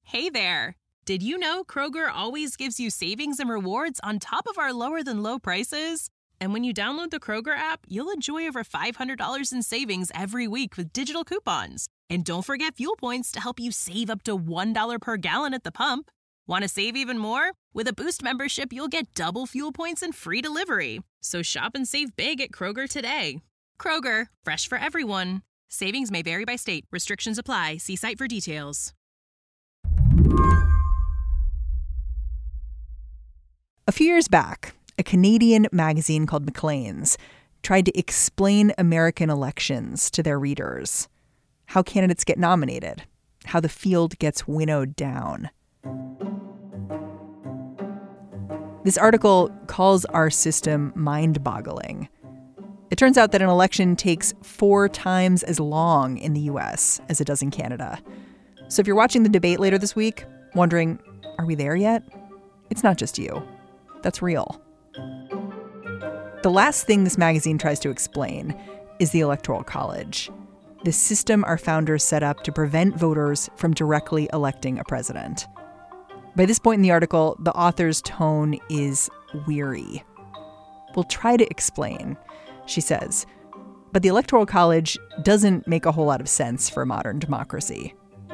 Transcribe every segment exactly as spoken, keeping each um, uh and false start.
Hey there! Did you know Kroger always gives you savings and rewards on top of our lower-than-low prices? And when you download the Kroger app, you'll enjoy over five hundred dollars in savings every week with digital coupons. And don't forget fuel points to help you save up to one dollar per gallon at the pump. Want to save even more? With a Boost membership, you'll get double fuel points and free delivery. So shop and save big at Kroger today. Kroger, fresh for everyone. Savings may vary by state. Restrictions apply. See site for details. A few years back, a Canadian magazine called Maclean's tried to explain American elections to their readers. How candidates get nominated, how the field gets winnowed down. This article calls our system mind-boggling. It turns out that an election takes four times as long in the U S as it does in Canada. So if you're watching the debate later this week, wondering, are we there yet? It's not just you. That's real. The last thing this magazine tries to explain is the Electoral College, the system our founders set up to prevent voters from directly electing a president. By this point in the article, the author's tone is weary. We'll try to explain, she says, but the Electoral College doesn't make a whole lot of sense for a modern democracy.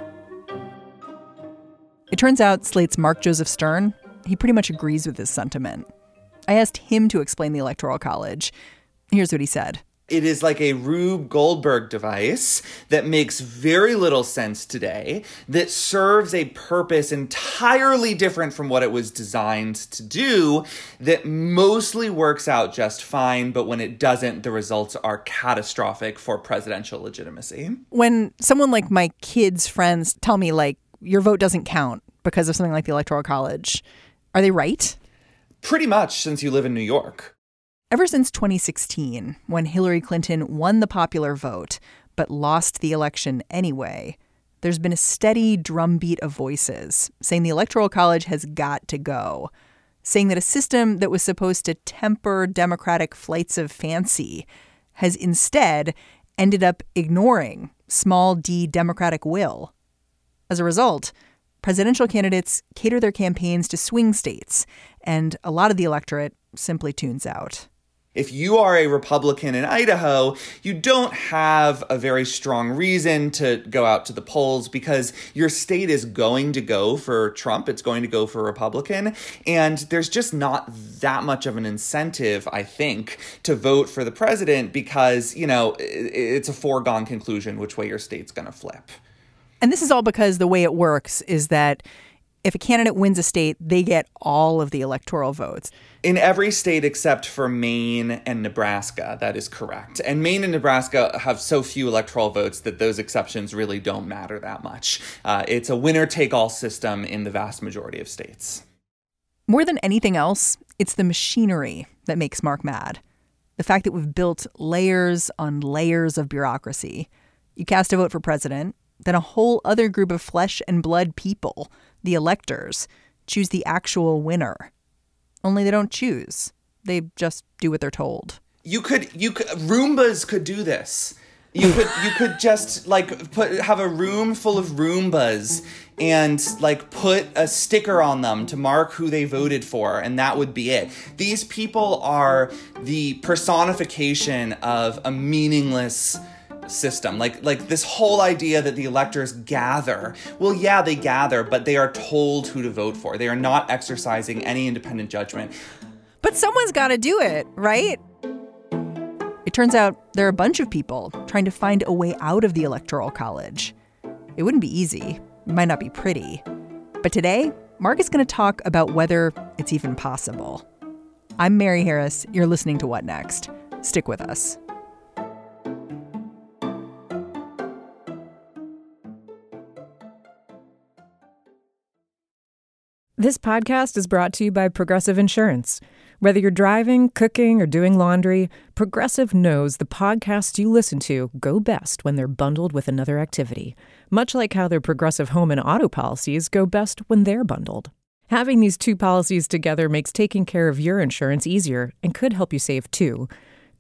It turns out Slate's Mark Joseph Stern, he pretty much agrees with this sentiment. I asked him to explain the Electoral College. Here's what he said. It is like a Rube Goldberg device that makes very little sense today, that serves a purpose entirely different from what it was designed to do, that mostly works out just fine, but when it doesn't, the results are catastrophic for presidential legitimacy. When someone like my kids' friends tell me, like, your vote doesn't count because of something like the Electoral College, are they right? Pretty much, since you live in New York. Ever since twenty sixteen, when Hillary Clinton won the popular vote but lost the election anyway, there's been a steady drumbeat of voices saying the Electoral College has got to go, saying that a system that was supposed to temper democratic flights of fancy has instead ended up ignoring small d democratic will. As a result, presidential candidates cater their campaigns to swing states, and a lot of the electorate simply tunes out. If you are a Republican in Idaho, you don't have a very strong reason to go out to the polls because your state is going to go for Trump. It's going to go for Republican. And there's just not that much of an incentive, I think, to vote for the president because, you know, it's a foregone conclusion which way your state's going to flip. And this is all because the way it works is that if a candidate wins a state, they get all of the electoral votes. In every state except for Maine and Nebraska, that is correct. And Maine and Nebraska have so few electoral votes that those exceptions really don't matter that much. Uh, it's a winner-take-all system in the vast majority of states. More than anything else, it's the machinery that makes Mark mad. The fact that we've built layers on layers of bureaucracy. You cast a vote for president, then a whole other group of flesh and blood people, the electors, choose the actual winner. Only they don't choose. They just do what they're told. You could, you could, Roombas could do this. You could, you could just like put, have a room full of Roombas and like put a sticker on them to mark who they voted for, and that would be it. These people are the personification of a meaningless system. Like like this whole idea that the electors gather. Well, yeah, they gather, but they are told who to vote for. They are not exercising any independent judgment. But someone's got to do it, right? It turns out there are a bunch of people trying to find a way out of the Electoral College. It wouldn't be easy. It might not be pretty. But today, Mark is going to talk about whether it's even possible. I'm Mary Harris. You're listening to What Next? Stick with us. This podcast is brought to you by Progressive Insurance. Whether you're driving, cooking, or doing laundry, Progressive knows the podcasts you listen to go best when they're bundled with another activity, much like how their Progressive home and auto policies go best when they're bundled. Having these two policies together makes taking care of your insurance easier and could help you save too.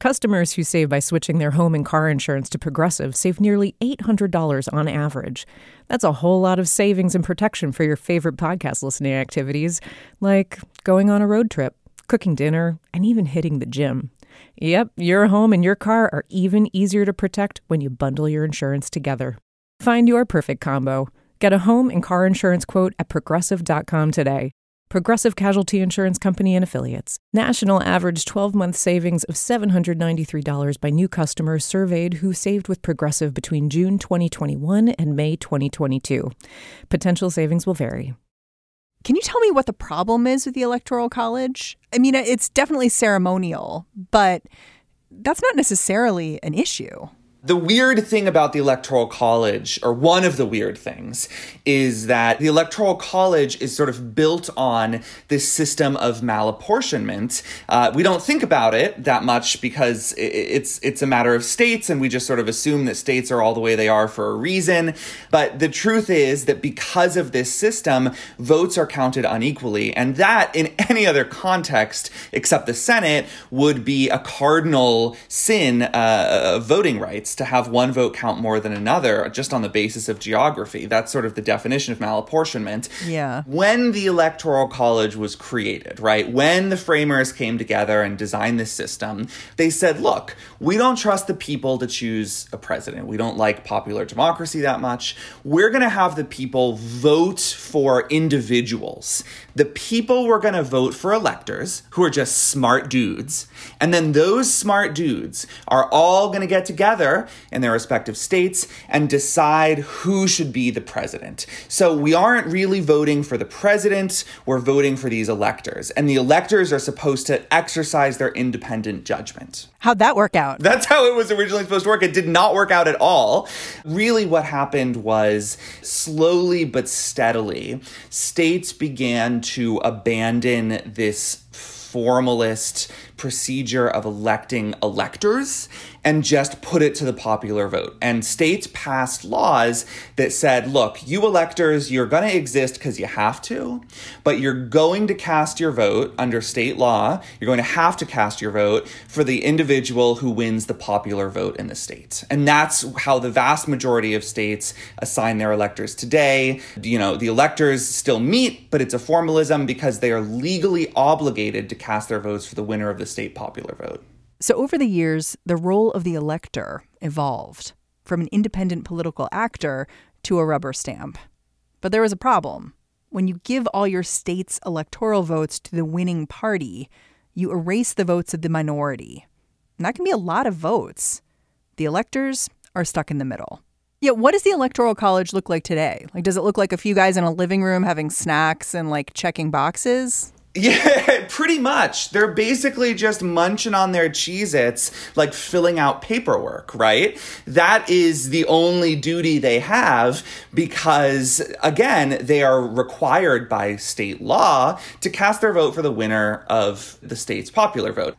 Customers who save by switching their home and car insurance to Progressive save nearly eight hundred dollars on average. That's a whole lot of savings and protection for your favorite podcast listening activities, like going on a road trip, cooking dinner, and even hitting the gym. Yep, your home and your car are even easier to protect when you bundle your insurance together. Find your perfect combo. Get a home and car insurance quote at progressive dot com today. Progressive Casualty Insurance Company and Affiliates. National average twelve-month savings of seven hundred ninety-three dollars by new customers surveyed who saved with Progressive between June twenty twenty-one and May twenty twenty-two. Potential savings will vary. Can you tell me what the problem is with the Electoral College? I mean, it's definitely ceremonial, but that's not necessarily an issue. The weird thing about the Electoral College, or one of the weird things, is that the Electoral College is sort of built on this system of malapportionment. Uh, we don't think about it that much because it's it's a matter of states, and we just sort of assume that states are all the way they are for a reason. But the truth is that because of this system, votes are counted unequally, and that, in any other context except the Senate, would be a cardinal sin uh, of voting rights, to have one vote count more than another just on the basis of geography. That's sort of the definition of malapportionment. Yeah. When the Electoral College was created, right, when the framers came together and designed this system, they said, look, we don't trust the people to choose a president. We don't like popular democracy that much. We're going to have the people vote for individuals. The people were going to vote for electors who are just smart dudes. And then those smart dudes are all going to get together in their respective states and decide who should be the president. So we aren't really voting for the president, we're voting for these electors. And the electors are supposed to exercise their independent judgment. How'd that work out? That's how it was originally supposed to work. It did not work out at all. Really what happened was, slowly but steadily, states began to abandon this formalist procedure of electing electors and just put it to the popular vote. And states passed laws that said, look, you electors, you're going to exist because you have to, but you're going to cast your vote under state law. You're going to have to cast your vote for the individual who wins the popular vote in the state. And that's how the vast majority of states assign their electors today. You know, the electors still meet, but it's a formalism because they are legally obligated to cast their votes for the winner of the state popular vote. So over the years, the role of the elector evolved from an independent political actor to a rubber stamp. But there was a problem. When you give all your state's electoral votes to the winning party, you erase the votes of the minority. And that can be a lot of votes. The electors are stuck in the middle. Yeah, what does the Electoral College look like today? Like, does it look like a few guys in a living room having snacks and, like, checking boxes? Yeah, pretty much. They're basically just munching on their Cheez-Its, like filling out paperwork, right? That is the only duty they have because, again, they are required by state law to cast their vote for the winner of the state's popular vote.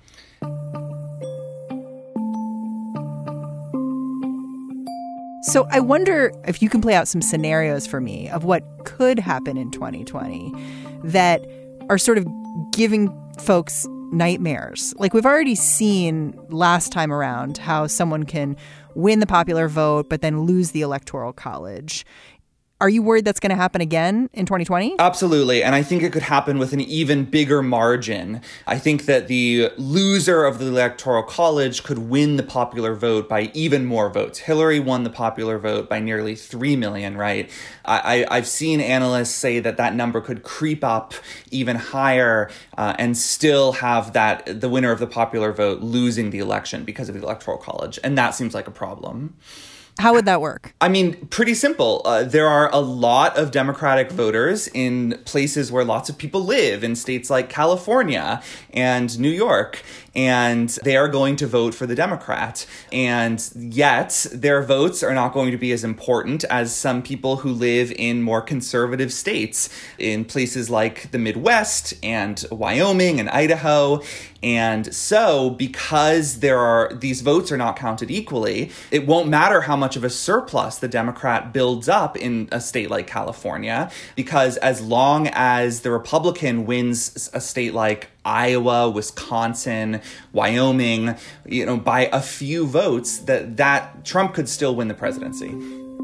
So I wonder if you can play out some scenarios for me of what could happen in twenty twenty that are sort of giving folks nightmares. Like, we've already seen last time around how someone can win the popular vote but then lose the Electoral College. Are you worried that's going to happen again in twenty twenty? Absolutely. And I think it could happen with an even bigger margin. I think that the loser of the Electoral College could win the popular vote by even more votes. Hillary won the popular vote by nearly three million, right? I, I, I've seen analysts say that that number could creep up even higher uh, and still have that the winner of the popular vote losing the election because of the Electoral College. And that seems like a problem. How would that work? I mean, pretty simple. Uh, there are a lot of Democratic voters in places where lots of people live, in states like California and New York, and they are going to vote for the Democrat. And yet, their votes are not going to be as important as some people who live in more conservative states, in places like the Midwest and Wyoming and Idaho. And so, because there are these votes are not counted equally, it won't matter how much of a surplus the Democrat builds up in a state like California, because as long as the Republican wins a state like Iowa, Wisconsin, Wyoming, you know, by a few votes, that, that Trump could still win the presidency.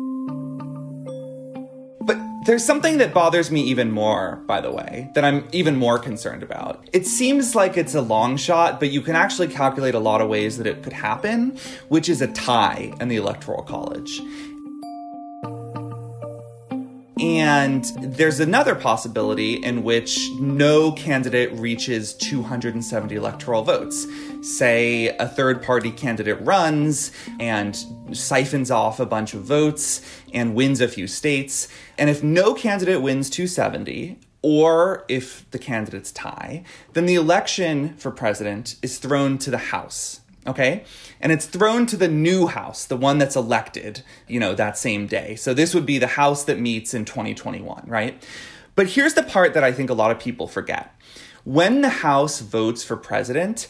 But there's something that bothers me even more, by the way, that I'm even more concerned about. It seems like it's a long shot, but you can actually calculate a lot of ways that it could happen, which is a tie in the Electoral College. And there's another possibility in which no candidate reaches two hundred seventy electoral votes. Say a third-party candidate runs and siphons off a bunch of votes and wins a few states. And if no candidate wins two hundred seventy, or if the candidates tie, then the election for president is thrown to the House. Okay? And it's thrown to the new House, the one that's elected, you know, that same day. So this would be the House that meets in twenty twenty-one, right? But here's the part that I think a lot of people forget. When the House votes for president,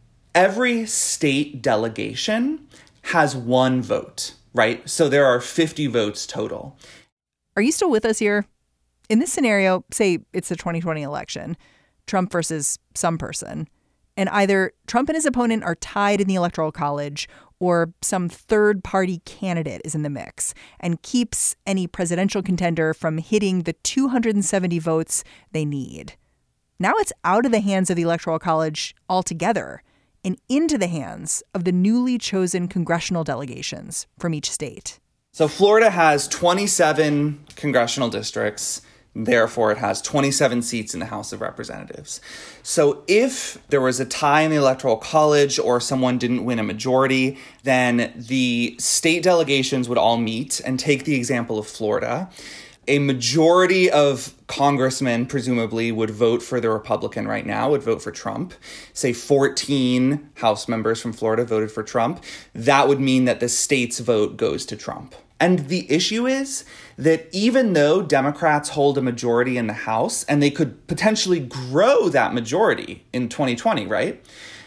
every state delegation has one vote, right? So there are fifty votes total. Are you still with us here? In this scenario, say it's the twenty twenty election, Trump versus some person. And either Trump and his opponent are tied in the Electoral College, or some third-party candidate is in the mix and keeps any presidential contender from hitting the two hundred seventy votes they need. Now it's out of the hands of the Electoral College altogether and into the hands of the newly chosen congressional delegations from each state. So Florida has twenty-seven congressional districts. Therefore, it has twenty-seven seats in the House of Representatives. So if there was a tie in the Electoral College or someone didn't win a majority, then the state delegations would all meet and take the example of Florida. A majority of congressmen, presumably, would vote for the Republican right now, would vote for Trump. Say fourteen House members from Florida voted for Trump. That would mean that the state's vote goes to Trump. And the issue is that even though Democrats hold a majority in the House, and they could potentially grow that majority in twenty twenty, right?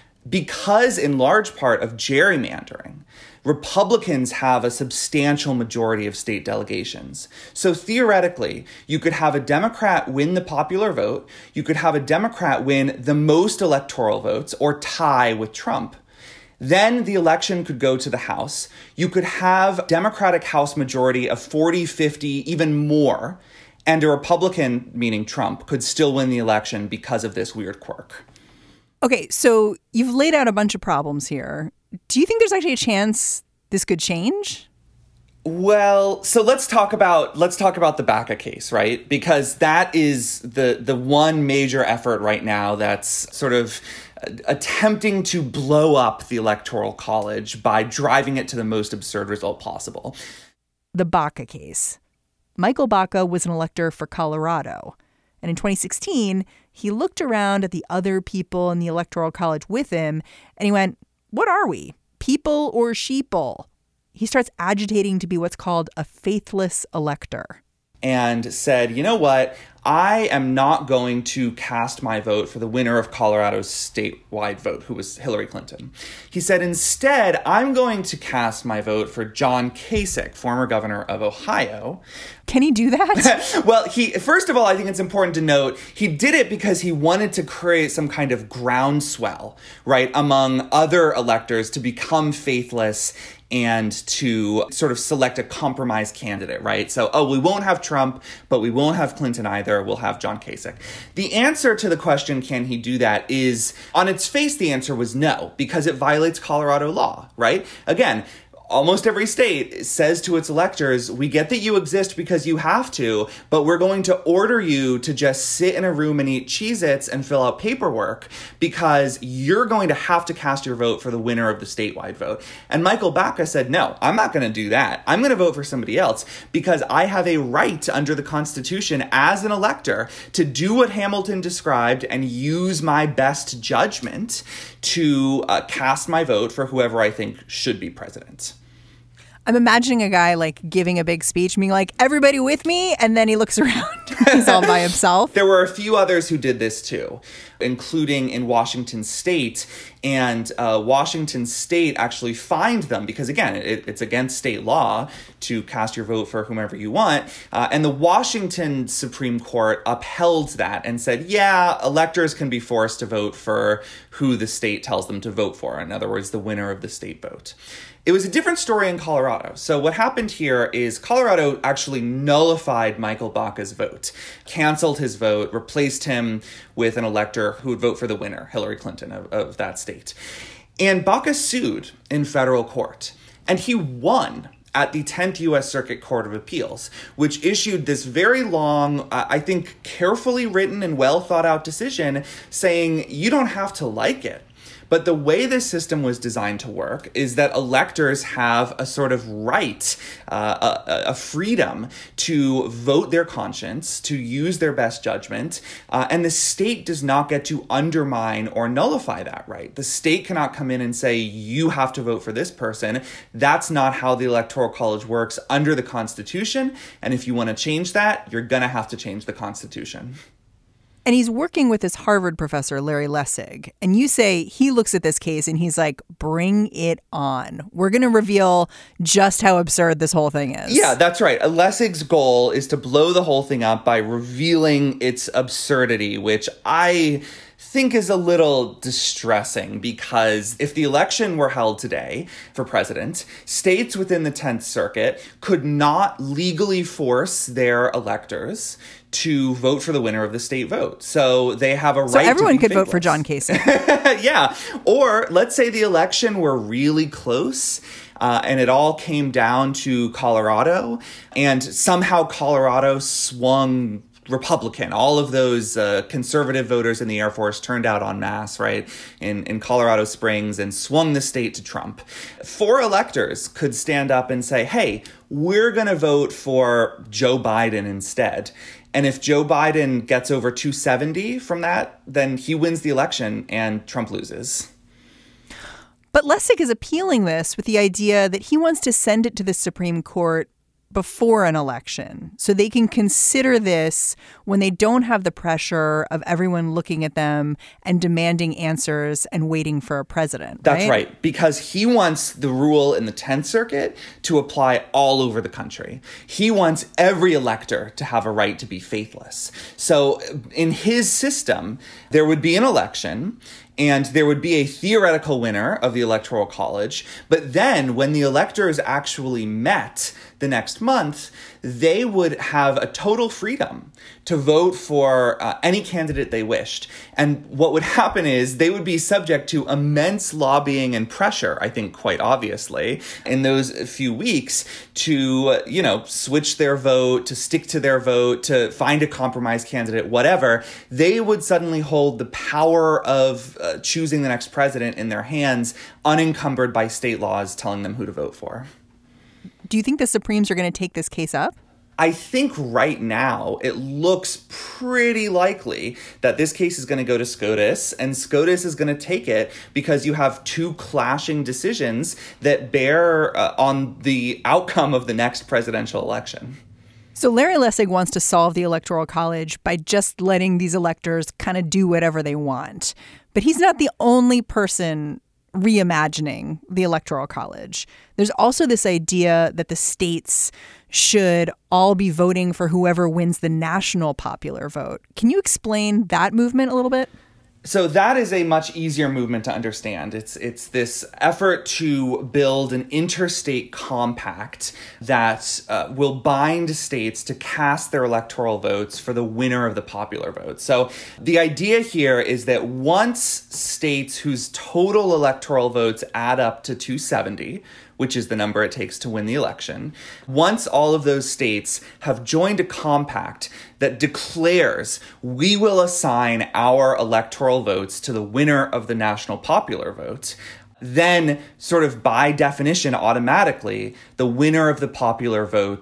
Because in large part of gerrymandering, Republicans have a substantial majority of state delegations. So theoretically, you could have a Democrat win the popular vote, you could have a Democrat win the most electoral votes or tie with Trump. Then the election could go to the House. You could have Democratic House majority of forty, fifty, even more, and a Republican, meaning Trump, could still win the election because of this weird quirk. Okay, so you've laid out a bunch of problems here. Do you think there's actually a chance this could change? Well, so let's talk about let's talk about the BACA case, right? Because that is the the one major effort right now that's sort of attempting to blow up the Electoral College by driving it to the most absurd result possible. The Baca case. Michael Baca was an elector for Colorado. And in twenty sixteen, he looked around at the other people in the Electoral College with him, and he went, "What are we? People or sheeple?" He starts agitating to be what's called a faithless elector. And said, you know what? I am not going to cast my vote for the winner of Colorado's statewide vote, who was Hillary Clinton. He said, instead, I'm going to cast my vote for John Kasich, former governor of Ohio. Can he do that? Well, he first of all, I think it's important to note he did it because he wanted to create some kind of groundswell, right, among other electors to become faithless and to sort of select a compromise candidate, right? So, oh, we won't have Trump, but we won't have Clinton either. We'll have John Kasich. The answer to the question, can he do that, is on its face, the answer was no, because it violates Colorado law, right? Again, almost every state says to its electors, we get that you exist because you have to, but we're going to order you to just sit in a room and eat Cheez-Its and fill out paperwork because you're going to have to cast your vote for the winner of the statewide vote. And Michael Baca said, no, I'm not going to do that. I'm going to vote for somebody else because I have a right under the Constitution as an elector to do what Hamilton described and use my best judgment to uh, cast my vote for whoever I think should be president. I'm imagining a guy like giving a big speech, being like, everybody with me. And then he looks around. He's all by himself. There were a few others who did this too. including in Washington State. And uh, Washington State actually fined them because, again, it, it's against state law to cast your vote for whomever you want. Uh, and the Washington Supreme Court upheld that and said, yeah, electors can be forced to vote for who the state tells them to vote for. In other words, the winner of the state vote. It was a different story in Colorado. So what happened here is Colorado actually nullified Michael Baca's vote, canceled his vote, replaced him with an elector who would vote for the winner, Hillary Clinton of, of that state. And Baca sued in federal court, and he won at the tenth U S Circuit Court of Appeals, which issued this very long, uh, I think carefully written and well thought out decision saying you don't have to like it. But the way this system was designed to work is that electors have a sort of right, uh, a, a freedom to vote their conscience, to use their best judgment, uh, and the state does not get to undermine or nullify that right. The state cannot come in and say, you have to vote for this person. That's not how the Electoral College works under the Constitution. And if you want to change that, you're going to have to change the Constitution. And he's working with his Harvard professor, Larry Lessig. And you say he looks at this case and he's like, bring it on. We're going to reveal just how absurd this whole thing is. Yeah, that's right. Lessig's goal is to blow the whole thing up by revealing its absurdity, which I think is a little distressing because if the election were held today for president, states within the tenth Circuit could not legally force their electors to vote for the winner of the state vote. So they have a right to be So everyone could faithless. vote for John Kasich. Yeah. Or let's say the election were really close uh, and it all came down to Colorado and somehow Colorado swung Republican. All of those uh, conservative voters in the Air Force turned out en masse, right, in, in Colorado Springs and swung the state to Trump. Four electors could stand up and say, hey, we're going to vote for Joe Biden instead. And if Joe Biden gets over two seventy from that, then he wins the election and Trump loses. But Lessig is appealing this with the idea that he wants to send it to the Supreme Court before an election so they can consider this when they don't have the pressure of everyone looking at them and demanding answers and waiting for a president. That's right, right because he wants the rule in the tenth Circuit to apply all over the country. He wants every elector to have a right to be faithless. So in his system, there would be an election and there would be a theoretical winner of the Electoral College. But then when the electors actually met the next month, they would have a total freedom to vote for uh, any candidate they wished. And what would happen is they would be subject to immense lobbying and pressure, I think quite obviously, in those few weeks to, uh, you know, switch their vote, to stick to their vote, to find a compromise candidate, whatever. They would suddenly hold the power of uh, choosing the next president in their hands, unencumbered by state laws telling them who to vote for. Do you think the Supremes are going to take this case up? I think right now it looks pretty likely that this case is going to go to SCOTUS, and SCOTUS is going to take it because you have two clashing decisions that bear uh, on the outcome of the next presidential election. So Larry Lessig wants to solve the Electoral College by just letting these electors kind of do whatever they want. But he's not the only person reimagining the Electoral College. There's also this idea that the states should all be voting for whoever wins the national popular vote. Can you explain that movement a little bit? So that is a much easier movement to understand. It's it's this effort to build an interstate compact that uh, will bind states to cast their electoral votes for the winner of the popular vote. So the idea here is that once states whose total electoral votes add up to two seventy, which is the number it takes to win the election, once all of those states have joined a compact that declares we will assign our electoral votes to the winner of the national popular vote, then sort of by definition, automatically, the winner of the popular vote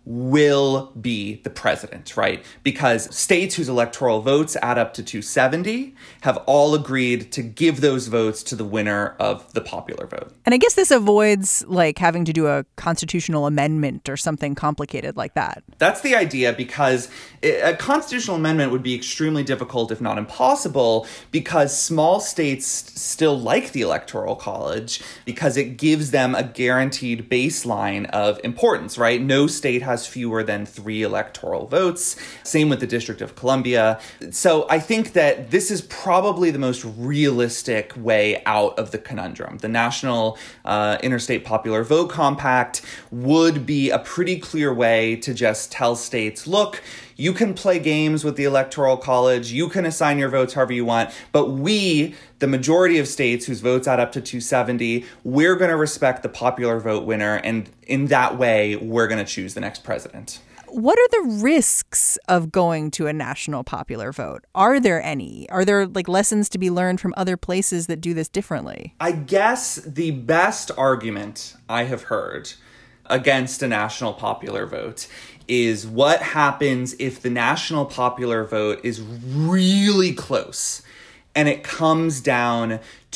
will be the president, right? Because states whose electoral votes add up to two hundred seventy have all agreed to give those votes to the winner of the popular vote. And I guess this avoids like having to do a constitutional amendment or something complicated like that. That's the idea, because a constitutional amendment would be extremely difficult, if not impossible, because small states still like the Electoral College because it gives them a guaranteed baseline of importance, right? No state has fewer than three electoral votes. Same with the District of Columbia. So I think that this is probably the most realistic way out of the conundrum. The National uh, Interstate Popular Vote Compact would be a pretty clear way to just tell states, look, you can play games with the Electoral College, you can assign your votes however you want, but we, the majority of states whose votes add up to two hundred seventy, we're going to respect the popular vote winner, and in that way, we're going to choose the next president. What are the risks of going to a national popular vote? Are there any? Are there like lessons to be learned from other places that do this differently? I guess the best argument I have heard against a national popular vote is what happens if the national popular vote is really close and it comes down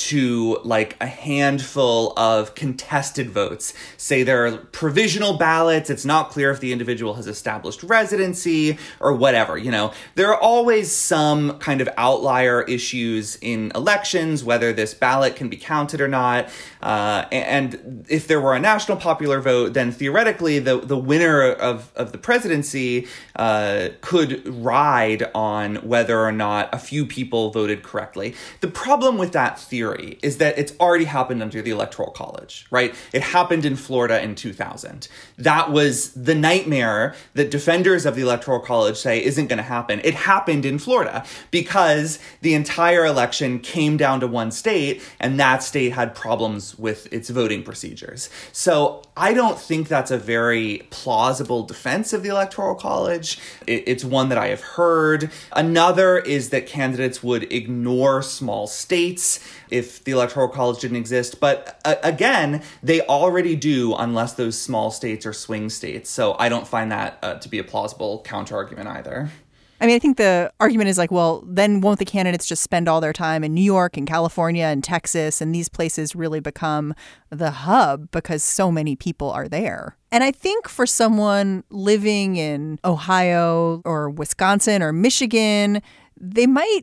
to like a handful of contested votes. Say there are provisional ballots, it's not clear if the individual has established residency or whatever, you know. There are always some kind of outlier issues in elections, whether this ballot can be counted or not. Uh, and if there were a national popular vote, then theoretically the, the winner of, of the presidency uh, could ride on whether or not a few people voted correctly. The problem with that theory is that it's already happened under the Electoral College, right? It happened in Florida in two thousand. That was the nightmare that defenders of the Electoral College say isn't going to happen. It happened in Florida because the entire election came down to one state, and that state had problems with its voting procedures. So I don't think that's a very plausible defense of the Electoral College. It's one that I have heard. Another is that candidates would ignore small states if the Electoral College didn't exist. But uh, again, they already do unless those small states are swing states. So I don't find that uh, to be a plausible counterargument either. I mean, I think the argument is like, well, then won't the candidates just spend all their time in New York and California and Texas, and these places really become the hub because so many people are there? And I think for someone living in Ohio or Wisconsin or Michigan, they might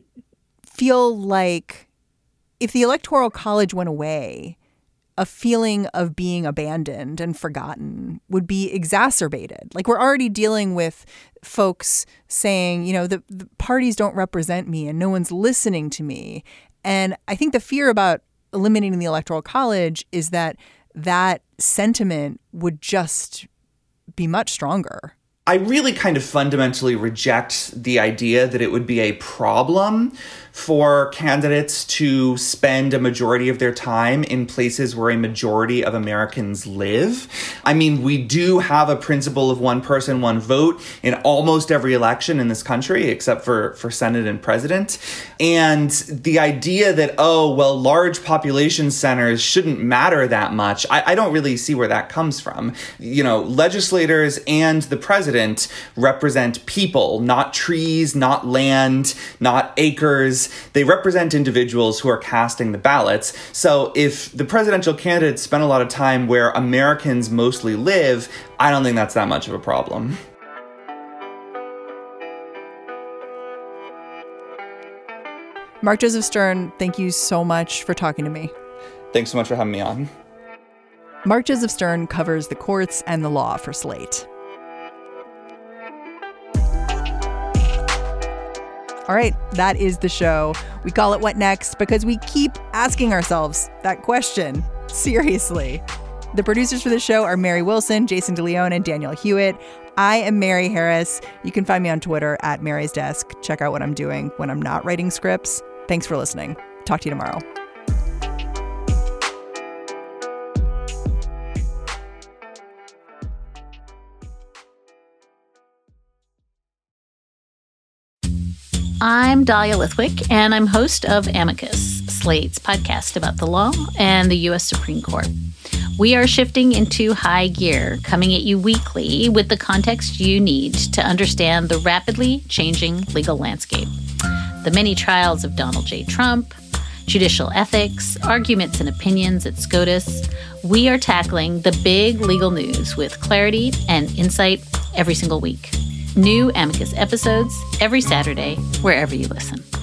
feel like if the Electoral College went away, a feeling of being abandoned and forgotten would be exacerbated. Like, we're already dealing with folks saying, you know, the, the parties don't represent me and no one's listening to me. And I think the fear about eliminating the Electoral College is that that sentiment would just be much stronger. I really kind of fundamentally reject the idea that it would be a problem for candidates to spend a majority of their time in places where a majority of Americans live. I mean, we do have a principle of one person, one vote in almost every election in this country, except for, for Senate and president. And the idea that, oh, well, large population centers shouldn't matter that much, I, I don't really see where that comes from. You know, legislators and the president represent people, not trees, not land, not acres. They represent individuals who are casting the ballots. So if the presidential candidates spend a lot of time where Americans mostly live, I don't think that's that much of a problem. Mark Joseph Stern, thank you so much for talking to me. Thanks so much for having me on. Mark Joseph Stern covers the courts and the law for Slate. All right, that is the show. We call it What Next because we keep asking ourselves that question. Seriously. The producers for the show are Mary Wilson, Jason DeLeon, and Daniel Hewitt. I am Mary Harris. You can find me on Twitter at Mary's Desk. Check out what I'm doing when I'm not writing scripts. Thanks for listening. Talk to you tomorrow. I'm Dahlia Lithwick, and I'm host of Amicus, Slate's podcast about the law and the U S Supreme Court. We are shifting into high gear, coming at you weekly with the context you need to understand the rapidly changing legal landscape. The many trials of Donald J. Trump, judicial ethics, arguments and opinions at SCOTUS. We are tackling the big legal news with clarity and insight every single week. New Amicus episodes every Saturday, wherever you listen.